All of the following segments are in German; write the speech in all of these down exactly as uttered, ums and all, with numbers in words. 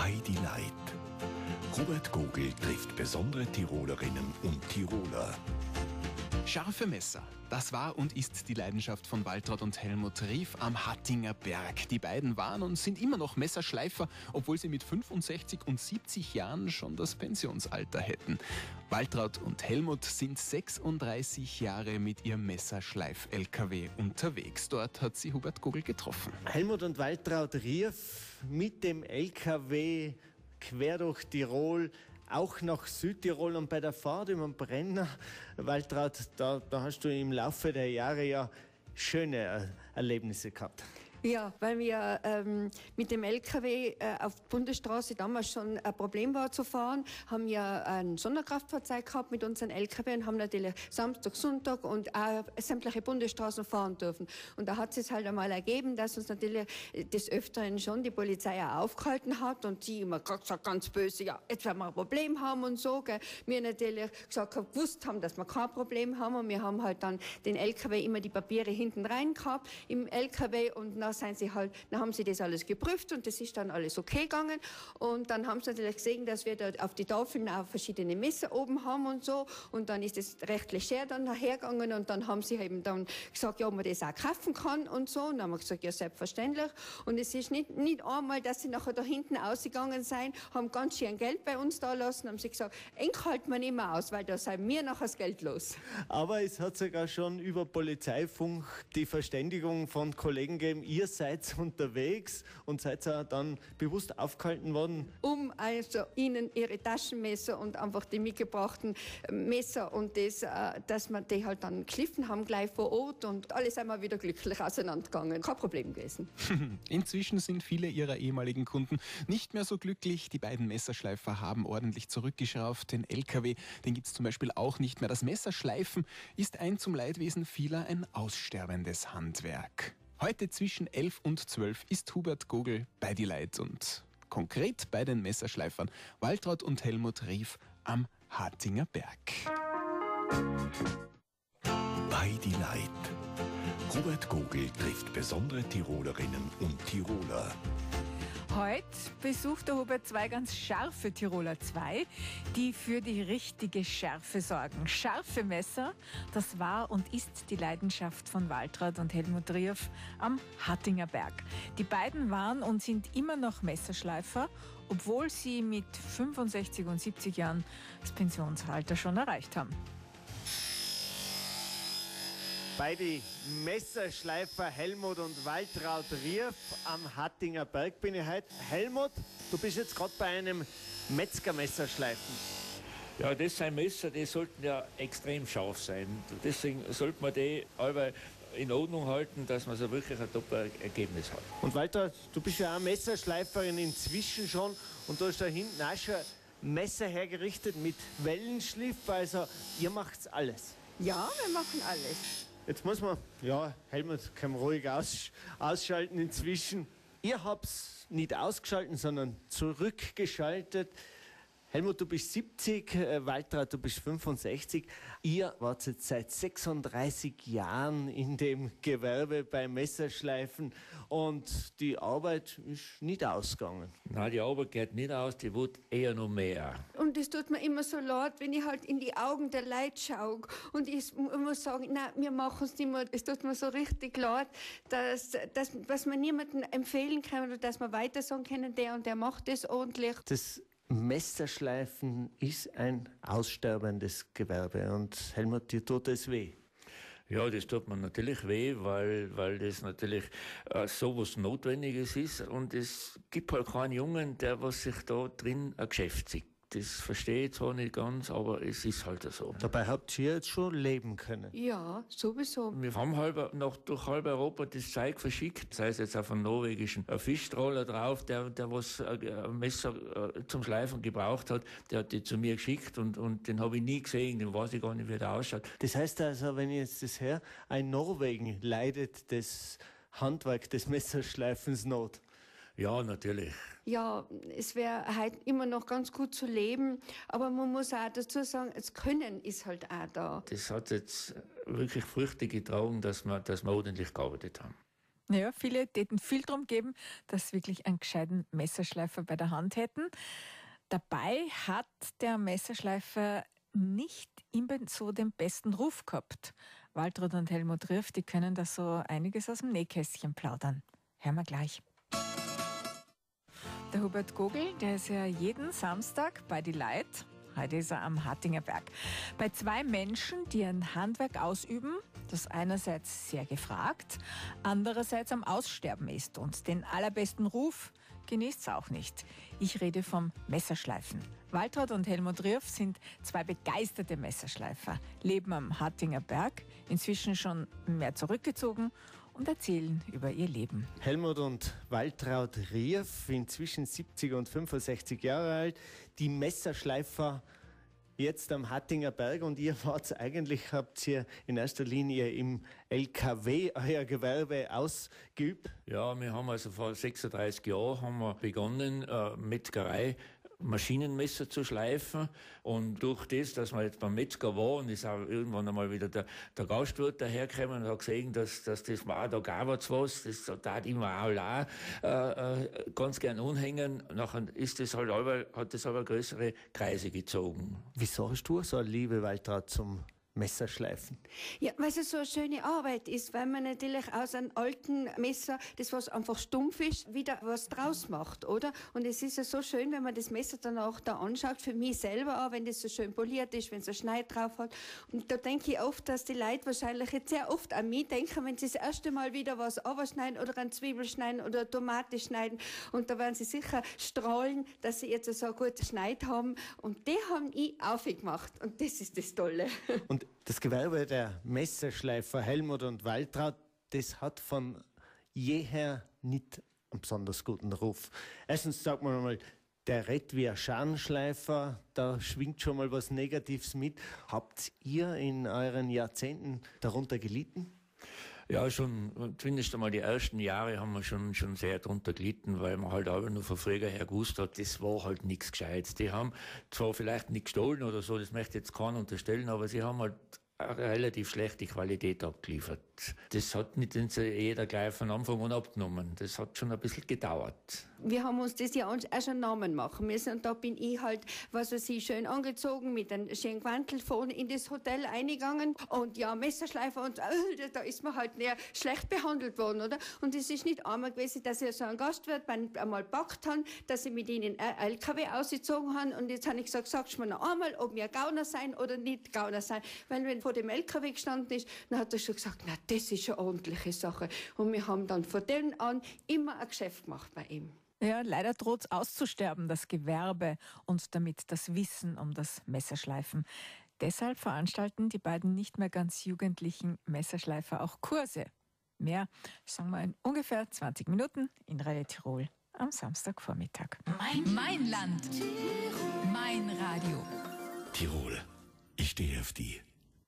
Heidi Leid. Hubert Gogel trifft besondere Tirolerinnen und Tiroler. Scharfe Messer, das war und ist die Leidenschaft von Waltraud und Helmut Rieff am Hattinger Berg. Die beiden waren und sind immer noch Messerschleifer, obwohl sie mit fünfundsechzig und siebzig Jahren schon das Pensionsalter hätten. Waltraud und Helmut sind sechsunddreißig Jahre mit ihrem Messerschleif-L K W unterwegs. Dort hat sie Hubert Gogel getroffen. Helmut und Waltraud Rieff mit dem L K W quer durch Tirol, auch nach Südtirol, und bei der Fahrt über den Brenner, Waltraud, da, da hast du im Laufe der Jahre ja schöne Erlebnisse gehabt. Ja, weil wir ähm, mit dem L K W äh, auf der Bundesstraße damals schon ein Problem war zu fahren, haben wir ein Sonderkraftfahrzeug gehabt mit unseren L K W und haben natürlich Samstag, Sonntag und auch sämtliche Bundesstraßen fahren dürfen. Und da hat es halt einmal ergeben, dass uns natürlich des Öfteren schon die Polizei auch aufgehalten hat und die immer gesagt, ganz böse, ja, jetzt werden wir ein Problem haben und so. Gell. Wir natürlich gesagt haben, gewusst haben, dass wir kein Problem haben, und wir haben halt dann den L K W immer die Papiere hinten rein gehabt im L K W, und dann sind sie halt, dann haben sie das alles geprüft und das ist dann alles okay gegangen, und dann haben sie natürlich gesehen, dass wir da auf die Tafeln auch verschiedene Messer oben haben und so, und dann ist das recht leger dann hergegangen, und dann haben sie eben dann gesagt, ja, ob man das auch kaufen kann und so, und dann haben wir gesagt, ja, selbstverständlich, und es ist nicht, nicht einmal, dass sie nachher da hinten ausgegangen sind, haben ganz schön Geld bei uns da lassen, haben sie gesagt, eng halten wir nicht mehr aus, weil da sind wir nachher das Geld los. Aber es hat sogar schon über Polizeifunk die Verständigung von Kollegen gegeben, ihr seid unterwegs und seid auch dann bewusst aufgehalten worden? Um also ihnen ihre Taschenmesser und einfach die mitgebrachten Messer und das, dass wir die halt dann geschliffen haben gleich vor Ort, und alle sind wir wieder glücklich auseinandergegangen. Kein Problem gewesen. Inzwischen sind viele ihrer ehemaligen Kunden nicht mehr so glücklich. Die beiden Messerschleifer haben ordentlich zurückgeschraubt. Den L K W, den gibt es zum Beispiel auch nicht mehr. Das Messerschleifen ist ein zum Leidwesen vieler ein aussterbendes Handwerk. Heute zwischen elf und zwölf ist Hubert Gogel bei die Leid und konkret bei den Messerschleifern Waltraud und Helmut Rieff am Hattinger Berg. Bei die Leid. Hubert Gogel trifft besondere Tirolerinnen und Tiroler. Heute besucht der Hubert zwei ganz scharfe Tiroler, zwei, die für die richtige Schärfe sorgen. Scharfe Messer, das war und ist die Leidenschaft von Waltraud und Helmut Rieff am Hattinger Berg. Die beiden waren und sind immer noch Messerschleifer, obwohl sie mit fünfundsechzig und siebzig Jahren das Pensionsalter schon erreicht haben. Beide Messerschleifer Helmut und Waltraud Rieff am Hattinger Berg bin ich heute. Helmut, du bist jetzt gerade bei einem Metzgermesserschleifen. Ja, das sind Messer, die sollten ja extrem scharf sein. Deswegen sollte man die aber in Ordnung halten, dass man so wirklich ein Top-Ergebnis hat. Und Waltraud, du bist ja auch Messerschleiferin inzwischen schon, und du hast da hinten auch schon Messer hergerichtet mit Wellenschliff. Also ihr macht's alles. Ja, wir machen alles. Jetzt muss man, ja, Helmut kann man ruhig aus, ausschalten inzwischen. Ihr habt's nicht ausgeschalten, sondern zurückgeschaltet. Helmut, du bist siebzig, äh, Waltraud, du bist fünfundsechzig. Ihr wart jetzt seit sechsunddreißig Jahren in dem Gewerbe beim Messerschleifen, und die Arbeit ist nicht ausgegangen. Nein, die Arbeit geht nicht aus, die wird eher noch mehr. Und es tut mir immer so leid, wenn ich halt in die Augen der Leute schaue, und ich muss sagen, nein, wir machen es nicht mehr. Es tut mir so richtig leid, dass, dass, dass man niemandem empfehlen kann oder dass man weiter sagen können, der und der macht das ordentlich. Das Messerschleifen ist ein aussterbendes Gewerbe, und Helmut, dir tut es weh. Ja, das tut mir natürlich weh, weil, weil das natürlich äh, sowas Notwendiges ist, und es gibt halt keinen Jungen, der was sich da drin ein Geschäft sieht. Das verstehe ich zwar nicht ganz, aber es ist halt so. Dabei habt ihr jetzt schon leben können. Ja, sowieso. Wir haben halb, noch durch halb Europa das Zeug verschickt, sei es jetzt auf einen norwegischen Fischtroller drauf, der, der was ein Messer zum Schleifen gebraucht hat, der hat die zu mir geschickt, und, und den habe ich nie gesehen, den weiß ich gar nicht, wie der ausschaut. Das heißt also, wenn ich jetzt das höre, ein Norwegen leidet das Handwerk des Messerschleifens Not. Ja, natürlich. Ja, es wäre halt immer noch ganz gut zu leben, aber man muss auch dazu sagen, das Können ist halt auch da. Das hat jetzt wirklich Früchte getragen, dass wir, dass wir ordentlich gearbeitet haben. Ja, viele täten viel darum geben, dass sie wirklich einen gescheiten Messerschleifer bei der Hand hätten. Dabei hat der Messerschleifer nicht immer so den besten Ruf gehabt. Waltraud und Helmut Rierf, die können da so einiges aus dem Nähkästchen plaudern. Hören wir gleich. Der Hubert Gogl, der ist ja jeden Samstag bei die Leut. Heute ist er am Hattinger Berg. Bei zwei Menschen, die ein Handwerk ausüben, das einerseits sehr gefragt, andererseits am Aussterben ist und den allerbesten Ruf genießt es auch nicht. Ich rede vom Messerschleifen. Waltraud und Helmut Rierf sind zwei begeisterte Messerschleifer, leben am Hattinger Berg, inzwischen schon mehr zurückgezogen und erzählen über ihr Leben. Helmut und Waltraud Rierf, inzwischen siebzig und fünfundsechzig Jahre alt, die Messerschleifer jetzt am Hattinger Berg, und ihr wart eigentlich, habt ihr in erster Linie im L K W euer Gewerbe ausgeübt? Ja, wir haben also vor sechsunddreißig Jahren haben wir begonnen, äh, Metzgerei, Maschinenmesser zu schleifen, und durch das, dass man jetzt beim Metzger war und ist auch irgendwann einmal wieder der, der Gastwirt dahergekommen und hat gesehen, dass, dass das war, da gab es was, das tat immer auch, auch äh, äh, ganz gern anhängen. Nachher ist das halt aber, hat das aber größere Kreise gezogen. Wieso hast du so eine Liebe, Waltraud, zum Messerschleifen? Ja, weil es so eine schöne Arbeit ist, weil man natürlich aus einem alten Messer, das was einfach stumpf ist, wieder was draus macht, oder? Und es ist ja so schön, wenn man das Messer dann auch da anschaut, für mich selber auch, wenn das so schön poliert ist, wenn es ein Schneid drauf hat. Und da denke ich oft, dass die Leute wahrscheinlich jetzt sehr oft an mich denken, wenn sie das erste Mal wieder was schneiden oder eine Zwiebel schneiden oder eine Tomate schneiden. Und da werden sie sicher strahlen, dass sie jetzt so einen guten Schneid haben. Und die haben ich aufgemacht. Und das ist das Tolle. Und das Gewerbe der Messerschleifer Helmut und Waltraud, das hat von jeher nicht einen besonders guten Ruf. Erstens sagt man mal, der redet wie ein Scharnschleifer, da schwingt schon mal was Negatives mit. Habt ihr in euren Jahrzehnten darunter gelitten? Ja, schon, zumindest einmal die ersten Jahre haben wir schon, schon sehr drunter gelitten, weil man halt auch nur von früher her gewusst hat, das war halt nichts Gescheites. Die haben zwar vielleicht nicht gestohlen oder so, das möchte jetzt keiner unterstellen, aber sie haben halt eine relativ schlechte Qualität abgeliefert. Das hat nicht jeder gleich von Anfang an abgenommen. Das hat schon ein bisschen gedauert. Wir haben uns das ja auch schon Namen machen müssen. Und da bin ich halt, was weiß ich, schön angezogen, mit einem schönen Gewandel vorne in das Hotel eingegangen. Und ja, Messerschleifer, und äh, da ist man halt näher schlecht behandelt worden, oder? Und es ist nicht einmal gewesen, dass ich so einen Gastwirt einmal gepackt habe, dass ich mit ihnen einen L K W ausgezogen habe. Und jetzt habe ich gesagt, sagst du mir noch einmal, ob wir Gauner sein oder nicht Gauner sein. Weil wenn vor dem L K W gestanden ist, dann hat er schon gesagt, na, das ist eine ordentliche Sache. Und wir haben dann von dem an immer ein Geschäft gemacht bei ihm. Ja, leider droht es auszusterben, das Gewerbe und damit das Wissen um das Messerschleifen. Deshalb veranstalten die beiden nicht mehr ganz jugendlichen Messerschleifer auch Kurse. Mehr, sagen wir, in ungefähr zwanzig Minuten in Radio Tirol am Samstagvormittag. Mein, mein Land, mein Radio. Tirol, ich stehe auf die.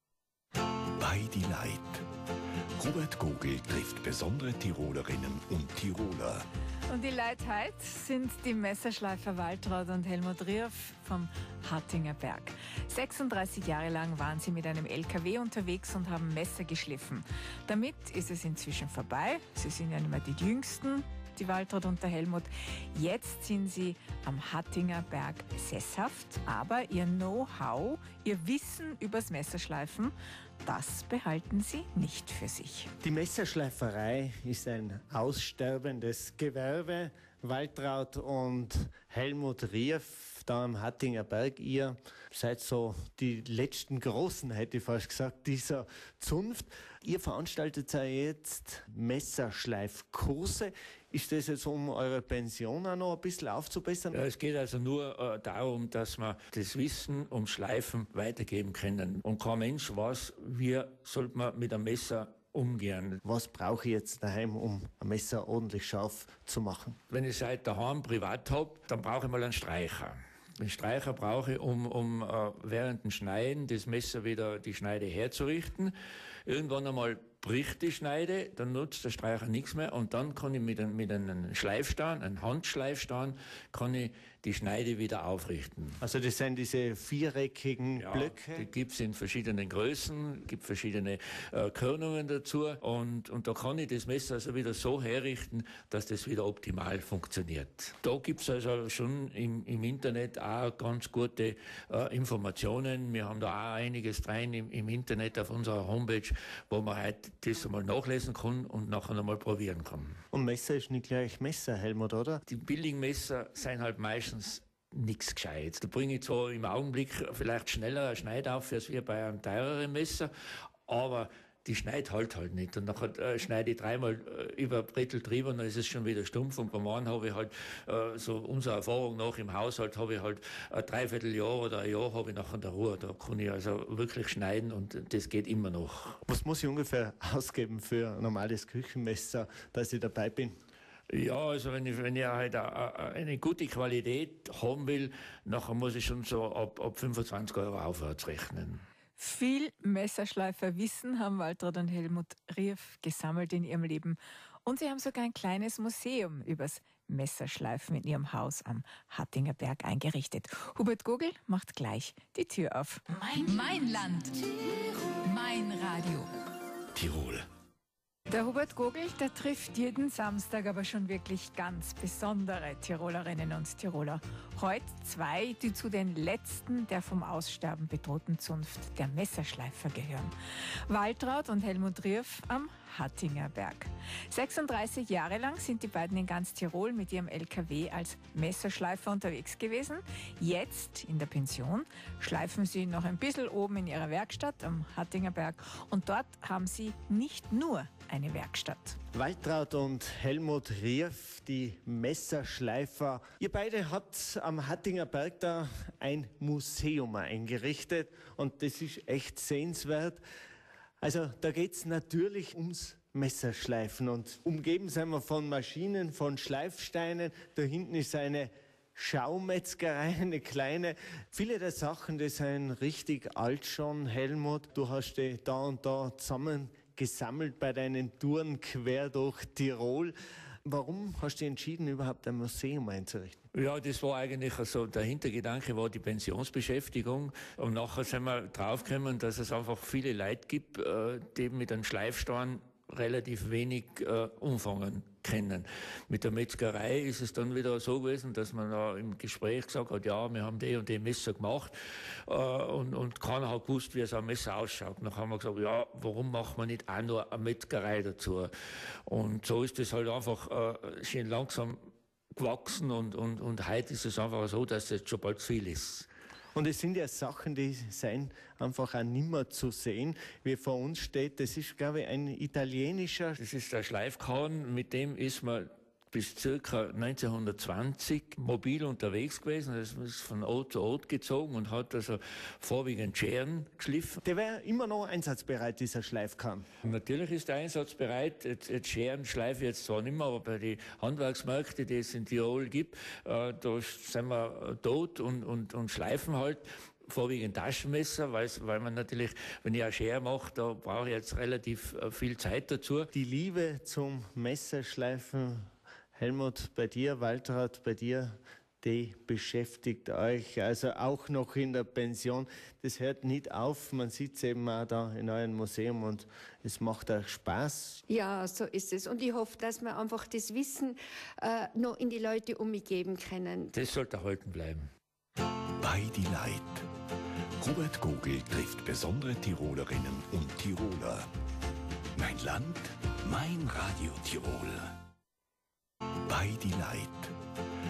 Bei die Leid. Hubert Gogl trifft besondere Tirolerinnen und Tiroler. Und die Leute heute sind die Messerschleifer Waltraud und Helmut Rierf vom Hattinger Berg. sechsunddreißig Jahre lang waren sie mit einem L K W unterwegs und haben Messer geschliffen. Damit ist es inzwischen vorbei. Sie sind ja nicht mehr die Jüngsten, die Waltraud und der Helmut. Jetzt sind sie am Hattinger Berg sesshaft, aber ihr Know-how, ihr Wissen übers Messerschleifen, das behalten sie nicht für sich. Die Messerschleiferei ist ein aussterbendes Gewerbe. Waltraud und Helmut Rierf da am Hattinger Berg, ihr seid so die letzten Großen, hätte ich fast gesagt, dieser Zunft. Ihr veranstaltet ja jetzt Messerschleifkurse. Ist das jetzt, um eure Pension auch noch ein bisschen aufzubessern? Ja, es geht also nur äh, darum, dass wir das Wissen um Schleifen weitergeben können. Und kein Mensch weiß, wie sollte man mit einem Messer umgehen. Was brauche ich jetzt daheim, um ein Messer ordentlich scharf zu machen? Wenn ich es halt daheim privat habe, dann brauche ich mal einen Streicher. Den Streicher brauche ich, um, um äh, während dem Schneiden das Messer wieder die Schneide herzurichten. irgendwann einmal bricht die Schneide, dann nutzt der Streicher nichts mehr und dann kann ich mit, ein, mit einem Schleifstein, einem Handschleifstein, kann ich die Schneide wieder aufrichten. Also das sind diese viereckigen Ja, Blöcke? die gibt es in verschiedenen Größen, gibt verschiedene äh, Körnungen dazu und, und da kann ich das Messer also wieder so herrichten, dass das wieder optimal funktioniert. Da gibt es also schon im, im Internet auch ganz gute äh, Informationen. Wir haben da auch einiges rein im, im Internet auf unserer Homepage, wo man halt das einmal nachlesen kann und nachher einmal probieren kann. Und Messer ist nicht gleich Messer, Helmut, oder? Die billigen Messer sind halt meistens nichts Gescheites. Da bringe ich zwar im Augenblick vielleicht schneller eine Schneide auf als wie bei einem teureren Messer, aber die schneidet halt halt nicht. Und nachher äh, schneide ich dreimal äh, über Brettel drüber und dann ist es schon wieder stumpf. Und beim einen habe ich halt, äh, so unserer Erfahrung nach im Haushalt, habe ich halt ein Dreivierteljahr oder ein Jahr habe ich nachher in der Ruhe. Da kann ich also wirklich schneiden und das geht immer noch. Was muss ich ungefähr ausgeben für ein normales Küchenmesser, dass ich dabei bin? Ja, also wenn ich, wenn ich halt eine gute Qualität haben will, nachher muss ich schon so ab, ab fünfundzwanzig Euro aufwärts rechnen. Viel Messerschleiferwissen haben Waltraud und Helmut Rieff gesammelt in ihrem Leben. Und sie haben sogar ein kleines Museum übers Messerschleifen in ihrem Haus am Hattinger Berg eingerichtet. Hubert Gogel macht gleich die Tür auf. Mein, mein Land. Mein Radio. Tirol. Der Hubert Gogel, der trifft jeden Samstag aber schon wirklich ganz besondere Tirolerinnen und Tiroler. Heute zwei, die zu den letzten der vom Aussterben bedrohten Zunft der Messerschleifer gehören. Waltraud und Helmut Rieff am Hattinger Berg. sechsunddreißig Jahre lang sind die beiden in ganz Tirol mit ihrem L K W als Messerschleifer unterwegs gewesen. Jetzt, in der Pension, schleifen sie noch ein bisschen oben in ihrer Werkstatt am Hattinger Berg. Und dort haben sie nicht nur eine Werkstatt. Waltraud und Helmut Rieff, die Messerschleifer. Ihr beide habt am Hattinger Berg da ein Museum eingerichtet und das ist echt sehenswert. Also da geht es natürlich ums Messerschleifen und umgeben sind wir von Maschinen, von Schleifsteinen. Da hinten ist eine Schaumetzgerei, eine kleine. Viele der Sachen, die sind richtig alt schon, Helmut. Du hast die da und da zusammen gesammelt bei deinen Touren quer durch Tirol. Warum hast du entschieden, überhaupt ein Museum einzurichten? Ja, das war eigentlich so, der Hintergedanke war die Pensionsbeschäftigung. Und nachher sind wir draufgekommen, dass es einfach viele Leute gibt, die mit einem Schleifstein relativ wenig äh, umfangen können. Mit der Metzgerei ist es dann wieder so gewesen, dass man da im Gespräch gesagt hat, ja, wir haben die und die Messer gemacht äh, und, und keiner hat gewusst, wie so ein Messer ausschaut. Dann haben wir gesagt, ja, warum macht man nicht auch nur eine Metzgerei dazu? Und so ist es halt einfach äh, schön langsam gewachsen und, und, und heute ist es einfach so, dass es jetzt schon bald viel ist. Und es sind ja Sachen, die sind einfach auch nimmer zu sehen, wie vor uns steht. Das ist, glaube ich, ein italienischer... Das ist der Schleifkahn, mit dem ist man bis circa neunzehnhundertzwanzig mobil unterwegs gewesen. Das ist von Ort zu Ort gezogen und hat also vorwiegend Scheren geschliffen. Der wäre immer noch einsatzbereit, dieser Schleifkahn. Natürlich ist er einsatzbereit. Jetzt, jetzt Scheren schleife ich jetzt zwar nicht mehr, aber bei den Handwerksmärkten, die es in Tirol gibt, äh, da sind wir tot und, und, und schleifen halt. Vorwiegend Taschenmesser, weil, weil man natürlich, wenn ich eine Schere mache, da brauche ich jetzt relativ äh, viel Zeit dazu. Die Liebe zum Messerschleifen, Helmut, bei dir, Waltraud, bei dir, die beschäftigt euch, also auch noch in der Pension. Das hört nicht auf, man sieht es eben auch da in eurem Museum und es macht euch Spaß. Ja, so ist es. Und ich hoffe, dass wir einfach das Wissen äh, noch in die Leute umgeben können. Das sollte erhalten bleiben. Bei die Leid. Hubert Gogel trifft besondere Tirolerinnen und Tiroler. Mein Land, mein Radio Tirol. Bei die Leid.